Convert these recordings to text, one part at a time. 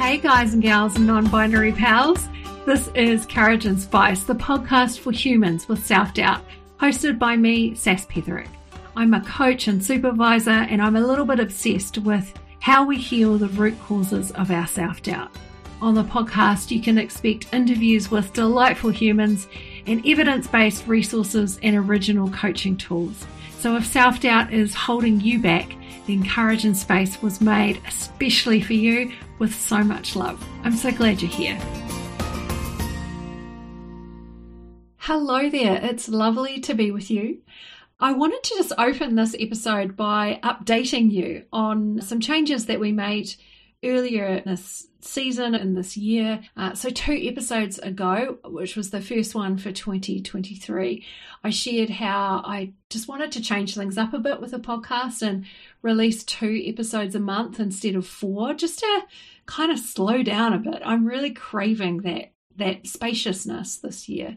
Hey guys and gals and non-binary pals, this is Courage and Spice, the podcast for humans with self-doubt, hosted by me, Sass Petherick. I'm a coach and supervisor, and I'm a little bit obsessed with how we heal the root causes of our self-doubt. On the podcast, you can expect interviews with delightful humans and evidence-based resources and original coaching tools. So if self-doubt is holding you back, then Courage and Space was made especially for you with so much love. I'm so glad you're here. Hello there, it's lovely to be with you. I wanted to just open this episode by updating you on some changes that we made earlier this season and this year. So 2 episodes ago, which was the first one for 2023, I shared how I just wanted to change things up a bit with the podcast and release 2 episodes a month instead of 4, just to kind of slow down a bit. I'm really craving that spaciousness this year.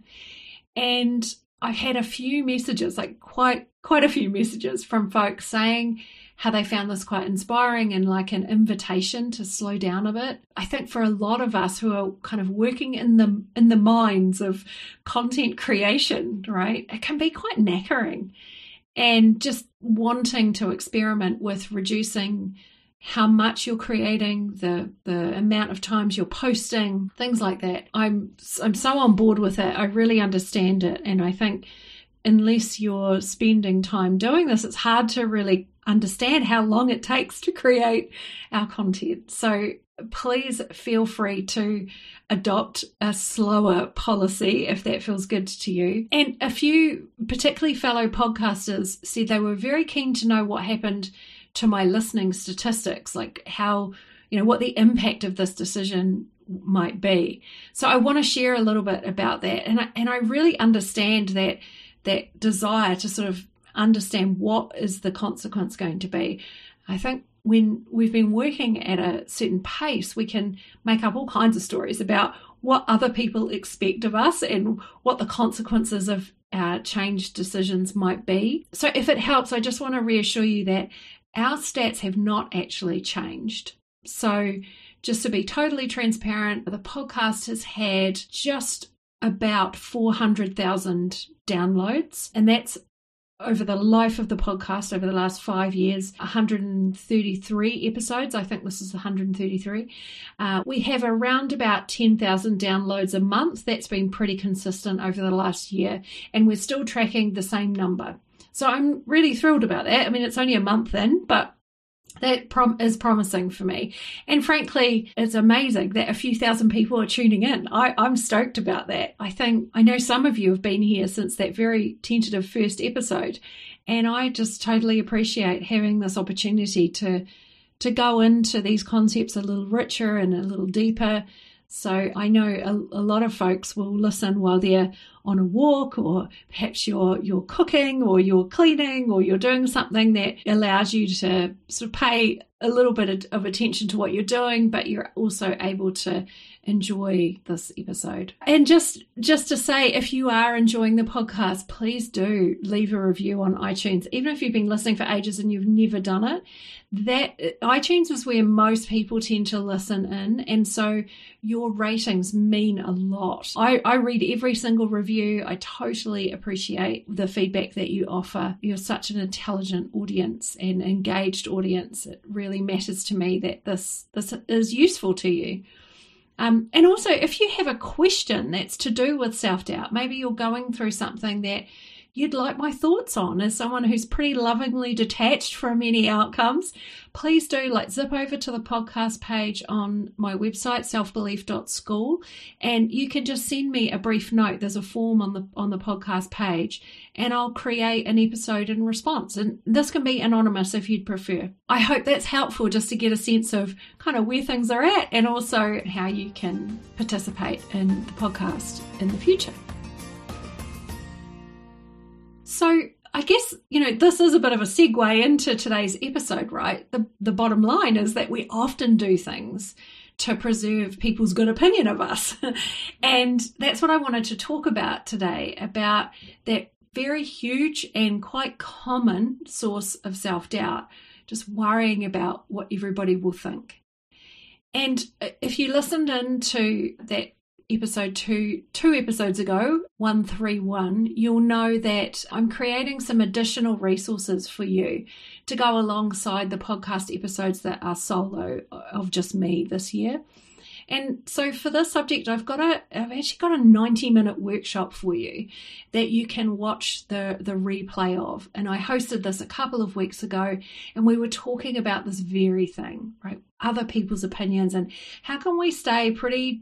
And I've had a few messages, like quite a few messages from folks saying how they found this quite inspiring and like an invitation to slow down a bit. I think for a lot of us who are kind of working in the mines of content creation, right, it can be quite knackering, and just wanting to experiment with reducing how much you're creating, the amount of times you're posting, things like that. I'm so on board with it. I really understand it. And I think unless you're spending time doing this, it's hard to really understand how long it takes to create our content. So please feel free to adopt a slower policy if that feels good to you. And a few, particularly fellow podcasters, said they were very keen to know what happened to my listening statistics, like how, what the impact of this decision might be. So I want to share a little bit about that. And I really understand that desire to sort of understand what is the consequence going to be. I think when we've been working at a certain pace, we can make up all kinds of stories about what other people expect of us and what the consequences of our changed decisions might be. So if it helps, I just want to reassure you that our stats have not actually changed. So just to be totally transparent, the podcast has had just about 400,000 downloads, and that's over the life of the podcast over the last 5 years, 133 episodes. I think this is 133. We have around about 10,000 downloads a month. That's been pretty consistent over the last year, and we're still tracking the same number. So I'm really thrilled about that. I mean, it's only a month in, but that is promising for me. And frankly, it's amazing that a few thousand people are tuning in. I'm stoked about that. I know some of you have been here since that very tentative first episode, and I just totally appreciate having this opportunity to go into these concepts a little richer and a little deeper. So I know a lot of folks will listen while they're on a walk, or perhaps you're cooking, or you're cleaning, or you're doing something that allows you to sort of pay a little bit of attention to what you're doing, but you're also able to enjoy this episode. And just to say, if you are enjoying the podcast, please do leave a review on iTunes. Even if you've been listening for ages and you've never done it, that iTunes is where most people tend to listen in, and so your ratings mean a lot. I read every single review. I totally appreciate the feedback that you offer. You're such an intelligent audience and engaged audience. It really matters to me that this is useful to you. And also, if you have a question that's to do with self-doubt, maybe you're going through something that you'd like my thoughts on as someone who's pretty lovingly detached from any outcomes, please do zip over to the podcast page on my website, selfbelief.school, and you can just send me a brief note. There's a form on the podcast page, and I'll create an episode in response. And this can be anonymous if you'd prefer. I hope that's helpful just to get a sense of kind of where things are at, and also how you can participate in the podcast in the future. So I guess, this is a bit of a segue into today's episode, right? The bottom line is that we often do things to preserve people's good opinion of us. And that's what I wanted to talk about today, about that very huge and quite common source of self-doubt, just worrying about what everybody will think. And if you listened into that episode two episodes ago, 131, you'll know that I'm creating some additional resources for you to go alongside the podcast episodes that are solo of just me this year. And so for this subject, I've actually got a 90-minute workshop for you that you can watch the replay of. And I hosted this a couple of weeks ago, and we were talking about this very thing, right? Other people's opinions, and how can we stay pretty,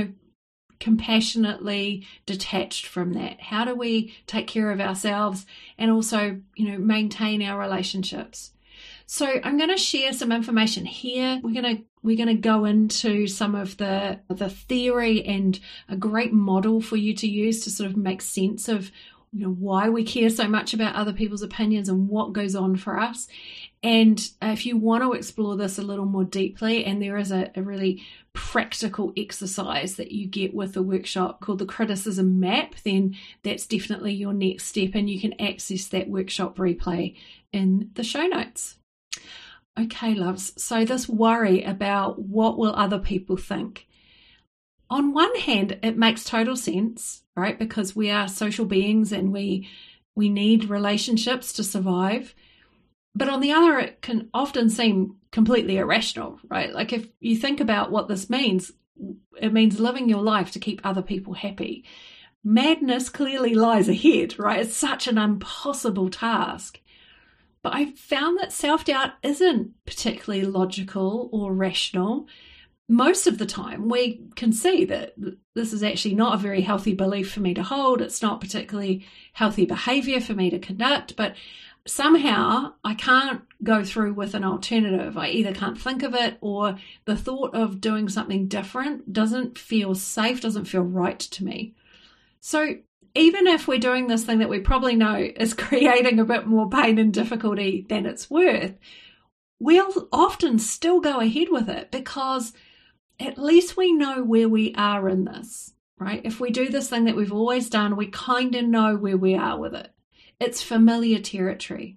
compassionately detached from that? How do we take care of ourselves and also, maintain our relationships? So I'm going to share some information here. We're going to go into some of the theory and a great model for you to use to sort of make sense of why we care so much about other people's opinions and what goes on for us. And if you want to explore this a little more deeply, and there is a really practical exercise that you get with the workshop called the Criticism Map, then that's definitely your next step, and you can access that workshop replay in the show notes. Okay, loves. So this worry about what will other people think. On one hand, it makes total sense, right? Because we are social beings and we need relationships to survive. But on the other, it can often seem completely irrational, right? Like if you think about what this means, it means living your life to keep other people happy. Madness clearly lies ahead, right? It's such an impossible task. But I found that self-doubt isn't particularly logical or rational. Most of the time, we can see that this is actually not a very healthy belief for me to hold. It's not particularly healthy behavior for me to conduct, but somehow I can't go through with an alternative. I either can't think of it, or the thought of doing something different doesn't feel safe, doesn't feel right to me. So even if we're doing this thing that we probably know is creating a bit more pain and difficulty than it's worth, we'll often still go ahead with it because at least we know where we are in this, right? If we do this thing that we've always done, we kind of know where we are with it. It's familiar territory.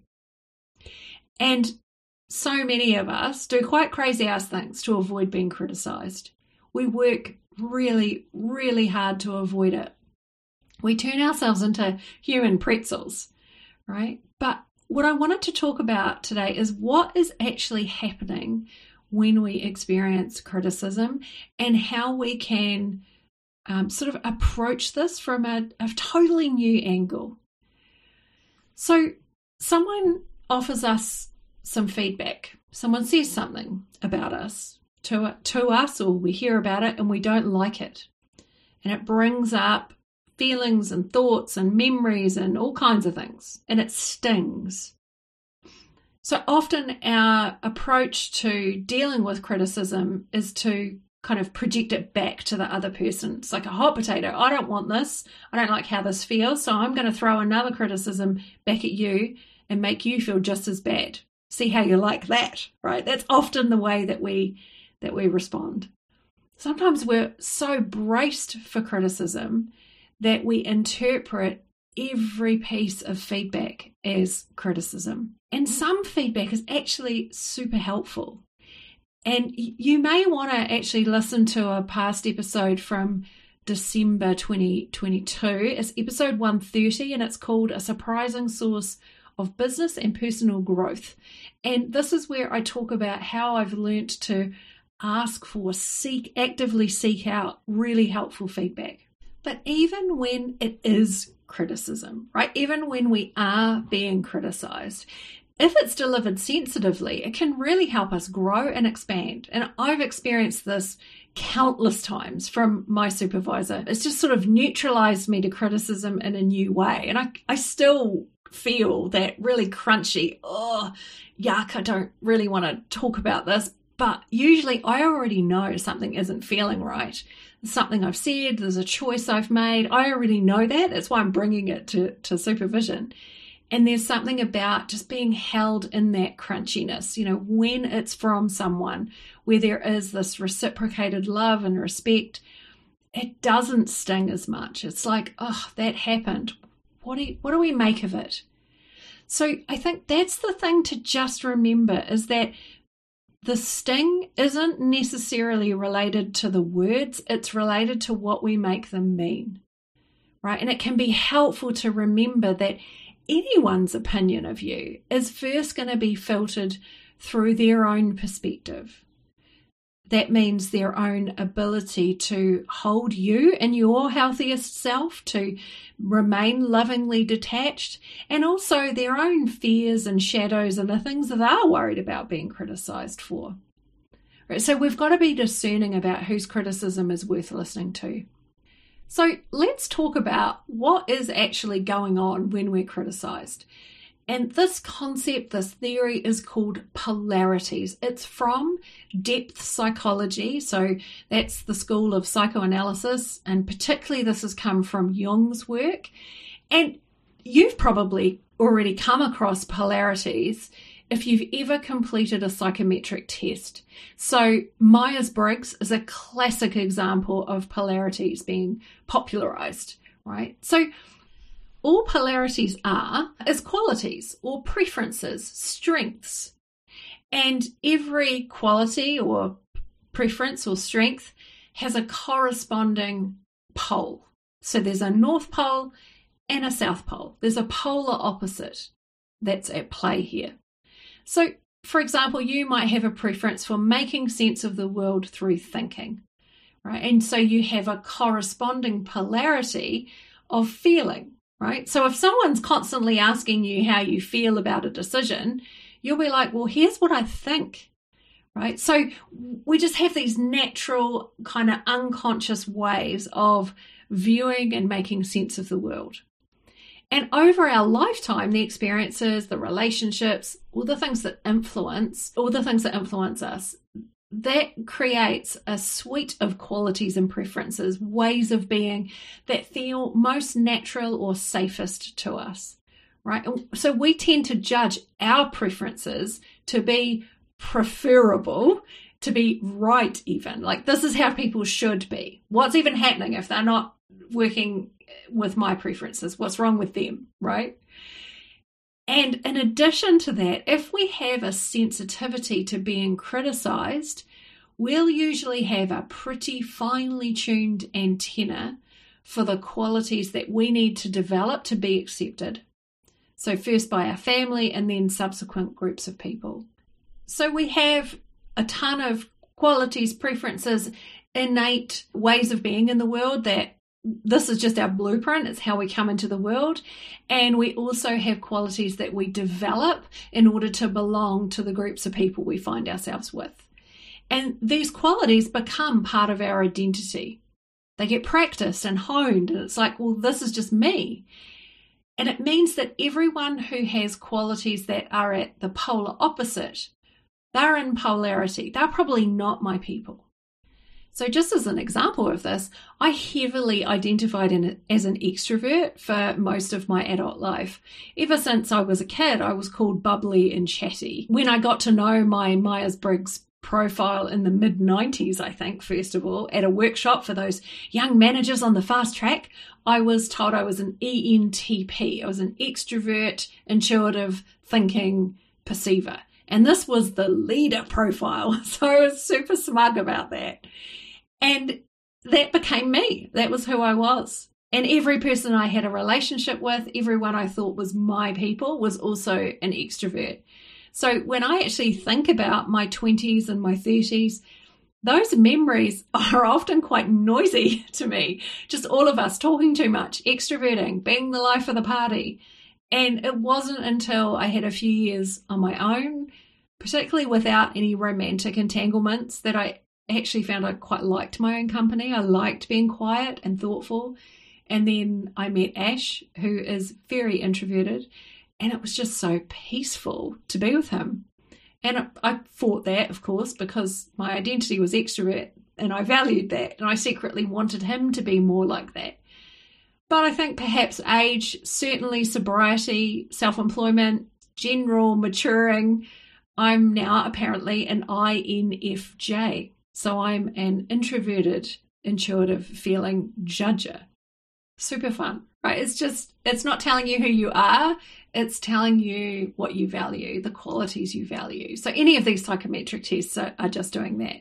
And so many of us do quite crazy ass things to avoid being criticized. We work really, really hard to avoid it. We turn ourselves into human pretzels, right? But what I wanted to talk about today is what is actually happening when we experience criticism and how we can sort of approach this from a totally new angle. So someone offers us some feedback. Someone says something about us to us, or we hear about it and we don't like it. And it brings up feelings and thoughts and memories and all kinds of things, and it stings. So often our approach to dealing with criticism is to kind of project it back to the other person. It's like a hot potato. I don't want this. I don't like how this feels, so I'm going to throw another criticism back at you and make you feel just as bad. See how you like that, right? That's often the way that we respond. Sometimes we're so braced for criticism that we interpret every piece of feedback as criticism. And some feedback is actually super helpful. And you may want to actually listen to a past episode from December 2022. It's episode 130, and it's called A Surprising Source of Business and Personal Growth. And this is where I talk about how I've learnt to ask for, actively seek out really helpful feedback. But even when it is criticism, right? Even when we are being criticized, if it's delivered sensitively, it can really help us grow and expand. And I've experienced this countless times from my supervisor. It's just sort of neutralized me to criticism in a new way. And I still feel that really crunchy, yuck, I don't really want to talk about this. But usually I already know something isn't feeling right. Something I've said, there's a choice I've made. I already know that. That's why I'm bringing it to supervision. And there's something about just being held in that crunchiness, when it's from someone where there is this reciprocated love and respect, it doesn't sting as much. It's like, that happened. What do we make of it? So I think that's the thing to just remember, is that the sting isn't necessarily related to the words, it's related to what we make them mean, right? And it can be helpful to remember that anyone's opinion of you is first going to be filtered through their own perspective. That means their own ability to hold you in your healthiest self, to remain lovingly detached, and also their own fears and shadows and the things that they're worried about being criticised for. Right, so we've got to be discerning about whose criticism is worth listening to. So let's talk about what is actually going on when we're criticised. And this concept, this theory is called polarities. It's from depth psychology. So that's the school of psychoanalysis. And particularly this has come from Jung's work. And you've probably already come across polarities if you've ever completed a psychometric test. So Myers-Briggs is a classic example of polarities being popularized, right? So all polarities are is qualities or preferences, strengths. And every quality or preference or strength has a corresponding pole. So there's a north pole and a south pole. There's a polar opposite that's at play here. So, for example, you might have a preference for making sense of the world through thinking, right? And so you have a corresponding polarity of feeling. Right? So if someone's constantly asking you how you feel about a decision, you'll be like, well, here's what I think, right? So we just have these natural kind of unconscious ways of viewing and making sense of the world. And over our lifetime, the experiences, the relationships, all the things that influence us, that creates a suite of qualities and preferences, ways of being that feel most natural or safest to us, right? So we tend to judge our preferences to be preferable, to be right even. Like, this is how people should be. What's even happening if they're not working with my preferences? What's wrong with them, right? And in addition to that, if we have a sensitivity to being criticized, we'll usually have a pretty finely tuned antenna for the qualities that we need to develop to be accepted. So first by our family and then subsequent groups of people. So we have a ton of qualities, preferences, innate ways of being in the world that this is just our blueprint. It's how we come into the world. And we also have qualities that we develop in order to belong to the groups of people we find ourselves with. And these qualities become part of our identity. They get practiced and honed. And it's like, well, this is just me. And it means that everyone who has qualities that are at the polar opposite, they're in polarity. They're probably not my people. So just as an example of this, I heavily identified as an extrovert for most of my adult life. Ever since I was a kid, I was called bubbly and chatty. When I got to know my Myers-Briggs profile in the mid-90s, I think, first of all, at a workshop for those young managers on the fast track, I was told I was an ENTP. I was an extrovert, intuitive, thinking perceiver. And this was the leader profile. So I was super smug about that. And that became me. That was who I was. And every person I had a relationship with, everyone I thought was my people, was also an extrovert. So when I actually think about my 20s and my 30s, those memories are often quite noisy to me. Just all of us talking too much, extroverting, being the life of the party. And it wasn't until I had a few years on my own, particularly without any romantic entanglements, that I actually found I quite liked my own company. I liked being quiet and thoughtful. And then I met Ash, who is very introverted, and it was just so peaceful to be with him. And I fought that, of course, because my identity was extrovert and I valued that. And I secretly wanted him to be more like that. But I think perhaps age, certainly sobriety, self-employment, general maturing, I'm now apparently an INFJ. So I'm an introverted, intuitive feeling judger. Super fun. right? It's not telling you who you are. It's telling you what you value, the qualities you value. So any of these psychometric tests are just doing that.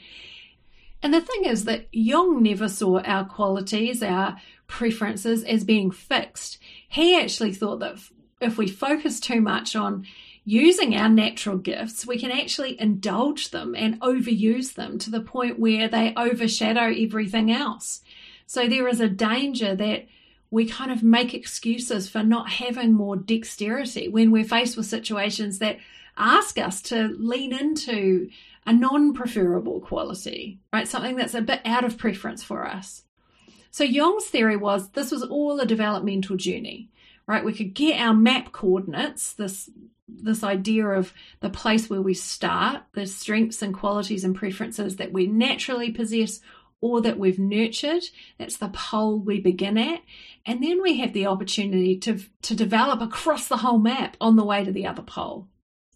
And the thing is that Jung never saw our qualities, our preferences as being fixed. He actually thought that if we focus too much on using our natural gifts, we can actually indulge them and overuse them to the point where they overshadow everything else. So there is a danger that we kind of make excuses for not having more dexterity when we're faced with situations that ask us to lean into a non-preferable quality, right? Something that's a bit out of preference for us. So Jung's theory was this was all a developmental journey, right? We could get our map coordinates, this idea of the place where we start, the strengths and qualities and preferences that we naturally possess or that we've nurtured. That's the pole we begin at. And then we have the opportunity to develop across the whole map on the way to the other pole.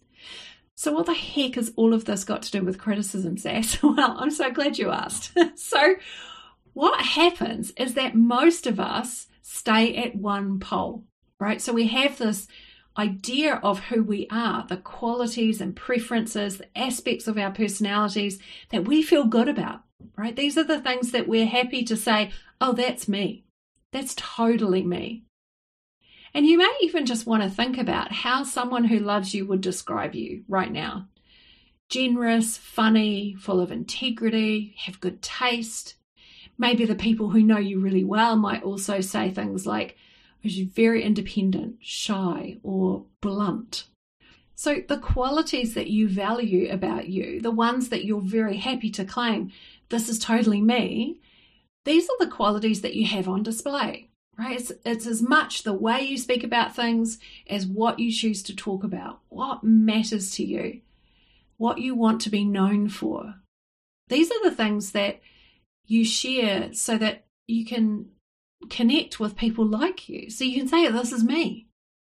So what the heck has all of this got to do with criticism, Sass? Well, I'm so glad you asked. So what happens is that most of us stay at one pole, right? So we have this idea of who we are, the qualities and preferences, the aspects of our personalities that we feel good about, right? These are the things that we're happy to say, oh, that's me. That's totally me. And you may even just want to think about how someone who loves you would describe you right now. Generous, funny, full of integrity, have good taste. Maybe the people who know you really well might also say things like, you're very independent, shy, or blunt. So the qualities that you value about you, the ones that you're very happy to claim, this is totally me, these are the qualities that you have on display, right? It's as much the way you speak about things as what you choose to talk about, what matters to you, what you want to be known for. These are the things that you share so that you can connect with people like you. So you can say, oh, this is me.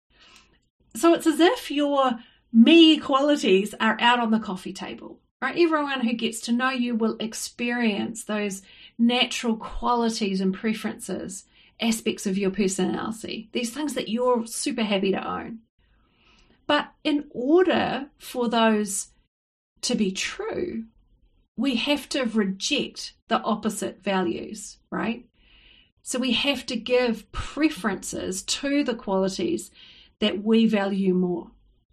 So it's as if your me qualities are out on the coffee table, right? Everyone who gets to know you will experience those natural qualities and preferences, aspects of your personality, these things that you're super happy to own. But in order for those to be true, we have to reject the opposite values, right? So we have to give preferences to the qualities that we value more.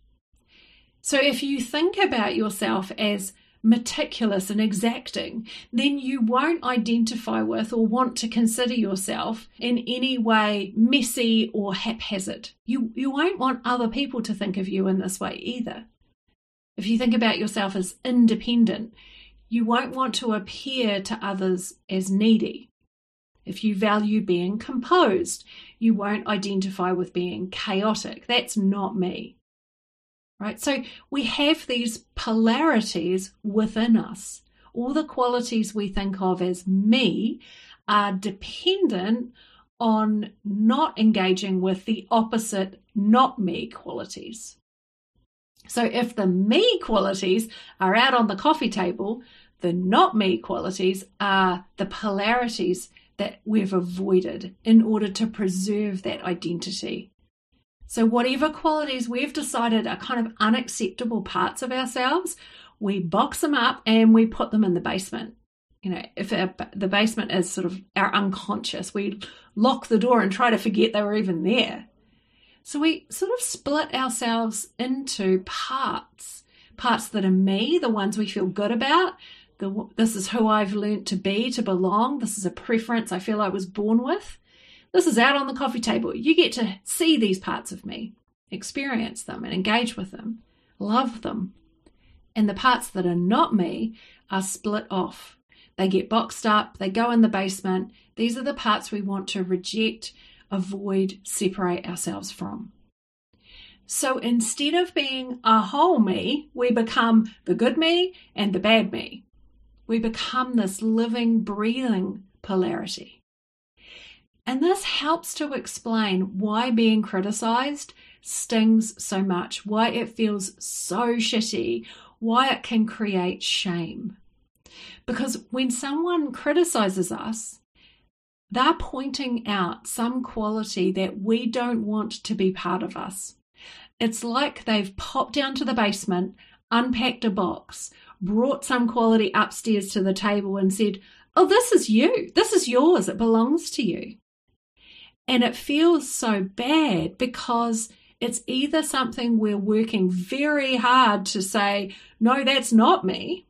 So if you think about yourself as meticulous and exacting, then you won't identify with or want to consider yourself in any way messy or haphazard. You won't want other people to think of you in this way either. If you think about yourself as independent, you won't want to appear to others as needy. If you value being composed, you won't identify with being chaotic. That's not me. Right? So we have these polarities within us. All the qualities we think of as me are dependent on not engaging with the opposite not me qualities. So if the me qualities are out on the coffee table, the not me qualities are the polarities that we've avoided in order to preserve that identity. So whatever qualities we've decided are kind of unacceptable parts of ourselves, we box them up and we put them in the basement. You know, if the basement is sort of our unconscious, we lock the door and try to forget they were even there. So we sort of split ourselves into parts that are me, the ones we feel good about. This is who I've learned to be, to belong. This is a preference I feel I was born with. This is out on the coffee table. You get to see these parts of me, experience them and engage with them, love them. And the parts that are not me are split off. They get boxed up, they go in the basement. These are the parts we want to reject, avoid, separate ourselves from. So instead of being a whole me, we become the good me and the bad me. We become this living, breathing polarity. And this helps to explain why being criticized stings so much, why it feels so shitty, why it can create shame. Because when someone criticizes us, They're pointing out some quality that we don't want to be part of us. It's like they've popped down to the basement, unpacked a box, brought some quality upstairs to the table and said, oh, this is you. This is yours. It belongs to you. And it feels so bad because it's either something we're working very hard to say, no, that's not me,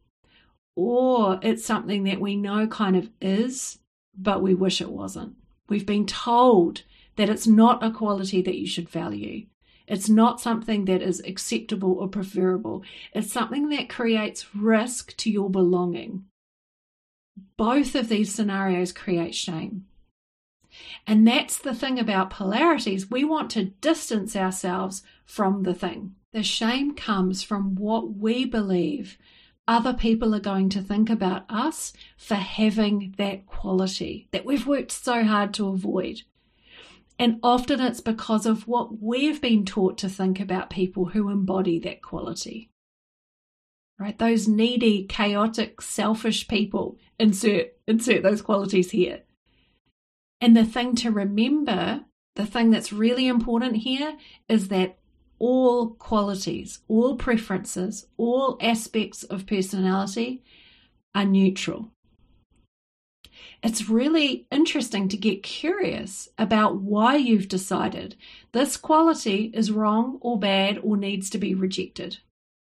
or it's something that we know kind of is, but we wish it wasn't. We've been told that it's not a quality that you should value. It's not something that is acceptable or preferable. It's something that creates risk to your belonging. Both of these scenarios create shame. And that's the thing about polarities. We want to distance ourselves from the thing. The shame comes from what we believe other people are going to think about us for having that quality that we've worked so hard to avoid. And often it's because of what we've been taught to think about people who embody that quality. Right? Those needy, chaotic, selfish people, insert those qualities here. And the thing to remember, the thing that's really important here is that all qualities, all preferences, all aspects of personality are neutral. It's really interesting to get curious about why you've decided this quality is wrong or bad or needs to be rejected.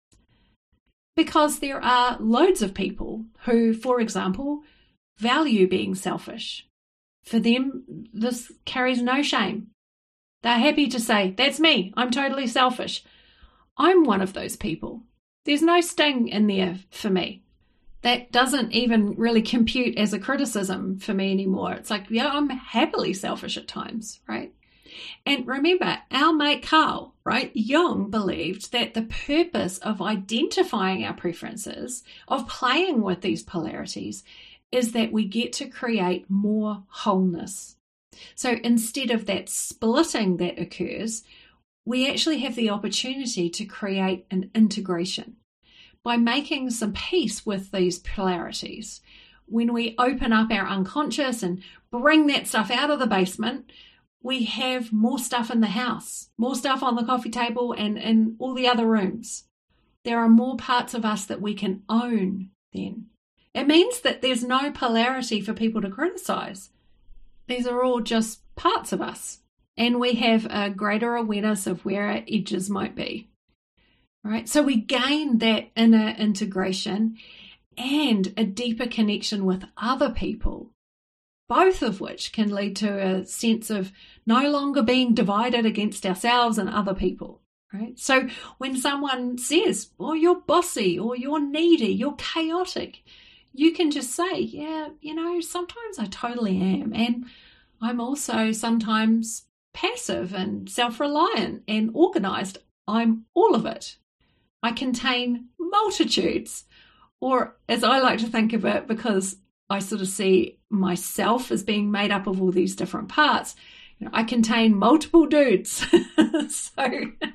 Because there are loads of people who, for example, value being selfish. For them, this carries no shame. They're happy to say, that's me, I'm totally selfish. I'm one of those people. There's no sting in there for me. That doesn't even really compute as a criticism for me anymore. It's like, yeah, I'm happily selfish at times, right? And remember, our mate Carl, right, Jung believed that the purpose of identifying our preferences, of playing with these polarities, is that we get to create more wholeness. So instead of that splitting that occurs, we actually have the opportunity to create an integration. By making some peace with these polarities, when we open up our unconscious and bring that stuff out of the basement, we have more stuff in the house, more stuff on the coffee table and in all the other rooms. There are more parts of us that we can own then. It means that there's no polarity for people to criticize. These are all just parts of us. And we have a greater awareness of where our edges might be. Right? So we gain that inner integration and a deeper connection with other people, both of which can lead to a sense of no longer being divided against ourselves and other people. Right? So when someone says, oh, you're bossy or you're needy, you're chaotic, you can just say, yeah, sometimes I totally am. And I'm also sometimes passive and self-reliant and organized. I'm all of it. I contain multitudes, or as I like to think of it, because I sort of see myself as being made up of all these different parts, I contain multiple dudes. So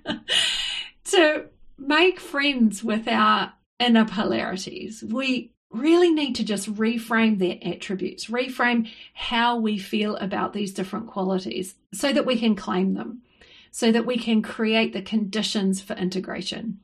to make friends with our inner polarities, we really need to just reframe their attributes, reframe how we feel about these different qualities so that we can claim them, so that we can create the conditions for integration.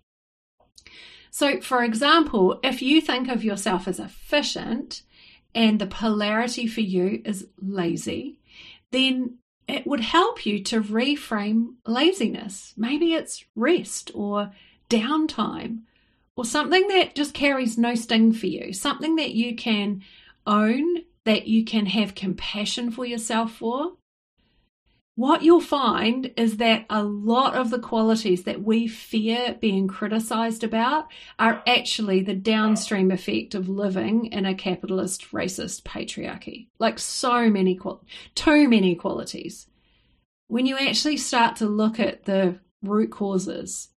So, for example, if you think of yourself as efficient and the polarity for you is lazy, then it would help you to reframe laziness. Maybe it's rest or downtime or something that just carries no sting for you, something that you can own, that you can have compassion for yourself for. What you'll find is that a lot of the qualities that we fear being criticized about are actually the downstream effect of living in a capitalist, racist patriarchy. Like too many qualities. When you actually start to look at the root causes,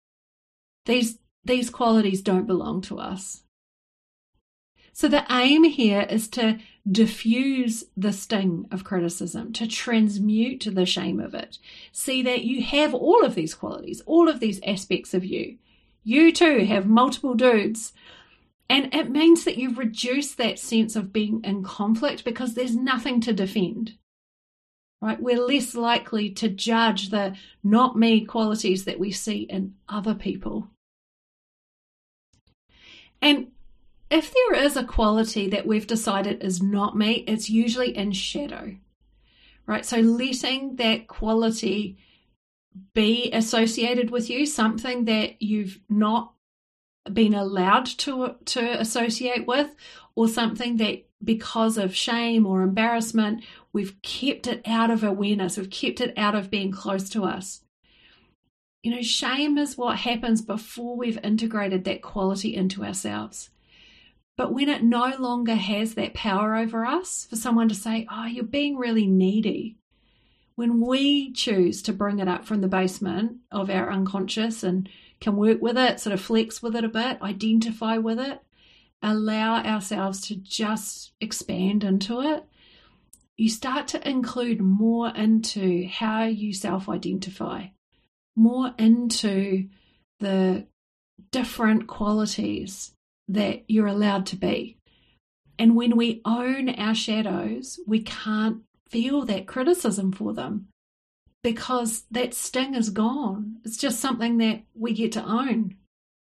these qualities don't belong to us. So the aim here is to diffuse the sting of criticism, to transmute the shame of it. See that you have all of these qualities, all of these aspects of you. You too have multiple dudes. And it means that you reduce that sense of being in conflict because there's nothing to defend. right? We're less likely to judge the not me qualities that we see in other people. And if there is a quality that we've decided is not me, it's usually in shadow, right? So letting that quality be associated with you, something that you've not been allowed to associate with, or something that because of shame or embarrassment, we've kept it out of awareness, we've kept it out of being close to us. Shame is what happens before we've integrated that quality into ourselves. But when it no longer has that power over us, for someone to say, oh, you're being really needy, when we choose to bring it up from the basement of our unconscious and can work with it, sort of flex with it a bit, identify with it, allow ourselves to just expand into it, you start to include more into how you self-identify, more into the different qualities that you're allowed to be. And when we own our shadows, we can't feel that criticism for them because that sting is gone. It's just something that we get to own.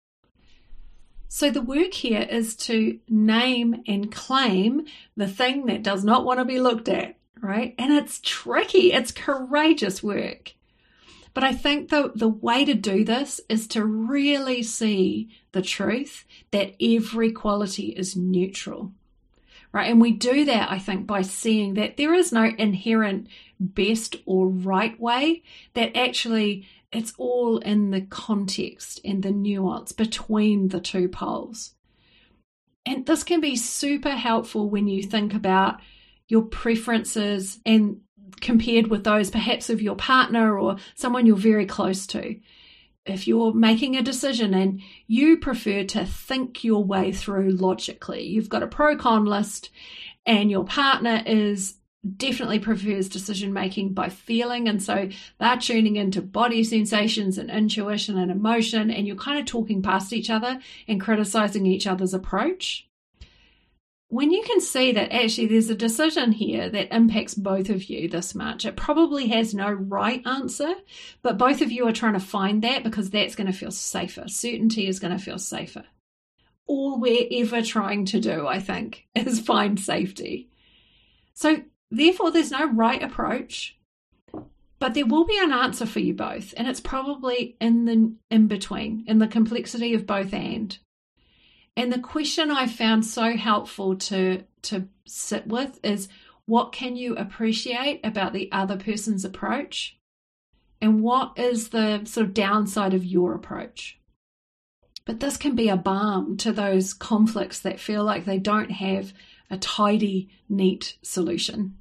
So the work here is to name and claim the thing that does not want to be looked at, right? And it's tricky. It's courageous work. But I think the way to do this is to really see the truth that every quality is neutral, right? And we do that, I think, by seeing that there is no inherent best or right way, that actually it's all in the context and the nuance between the two poles. And this can be super helpful when you think about your preferences and compared with those perhaps of your partner or someone you're very close to. If you're making a decision and you prefer to think your way through logically, you've got a pro-con list and your partner definitely prefers decision making by feeling, and so they're tuning into body sensations and intuition and emotion, and you're kind of talking past each other and criticizing each other's approach. When you can see that actually there's a decision here that impacts both of you this much, it probably has no right answer, but both of you are trying to find that because that's going to feel safer. Certainty is going to feel safer. All we're ever trying to do, I think, is find safety. So therefore, there's no right approach, but there will be an answer for you both, and it's probably in the in-between, in the complexity of both and. And the question I found so helpful to sit with is, what can you appreciate about the other person's approach? And what is the sort of downside of your approach? But this can be a balm to those conflicts that feel like they don't have a tidy, neat solution.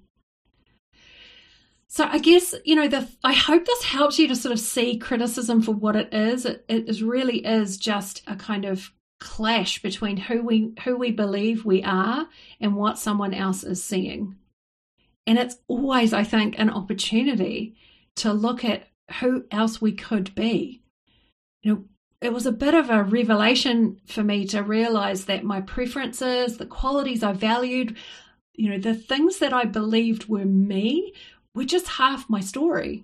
So I guess, I hope this helps you to sort of see criticism for what it is. It really is just a kind of clash between who we believe we are and what someone else is seeing. And it's always, I think, an opportunity to look at who else we could be. It was a bit of a revelation for me to realize that my preferences, the qualities I valued, the things that I believed were me, were just half my story.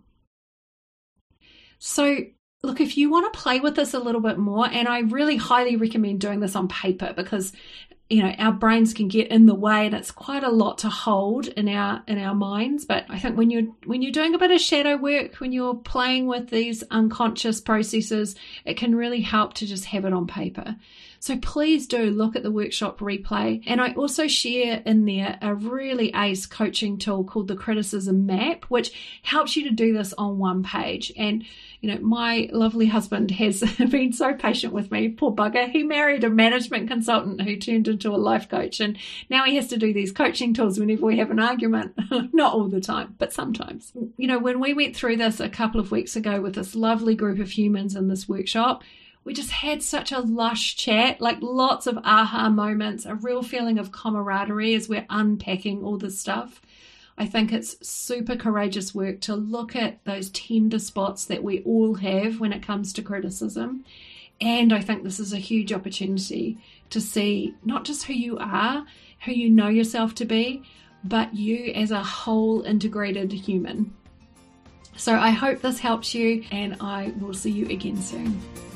So look, if you want to play with this a little bit more, and I really highly recommend doing this on paper because, our brains can get in the way and it's quite a lot to hold in our minds. But I think when you're doing a bit of shadow work, when you're playing with these unconscious processes, it can really help to just have it on paper. So please do look at the workshop replay. And I also share in there a really ace coaching tool called the Criticism Map, which helps you to do this on one page. And, my lovely husband has been so patient with me, poor bugger. He married a management consultant who turned into a life coach. And now he has to do these coaching tools whenever we have an argument. Not all the time, but sometimes. When we went through this a couple of weeks ago with this lovely group of humans in this workshop, we just had such a lush chat, like lots of aha moments, a real feeling of camaraderie as we're unpacking all this stuff. I think it's super courageous work to look at those tender spots that we all have when it comes to criticism. And I think this is a huge opportunity to see not just who you are, who you know yourself to be, but you as a whole integrated human. So I hope this helps you, and I will see you again soon.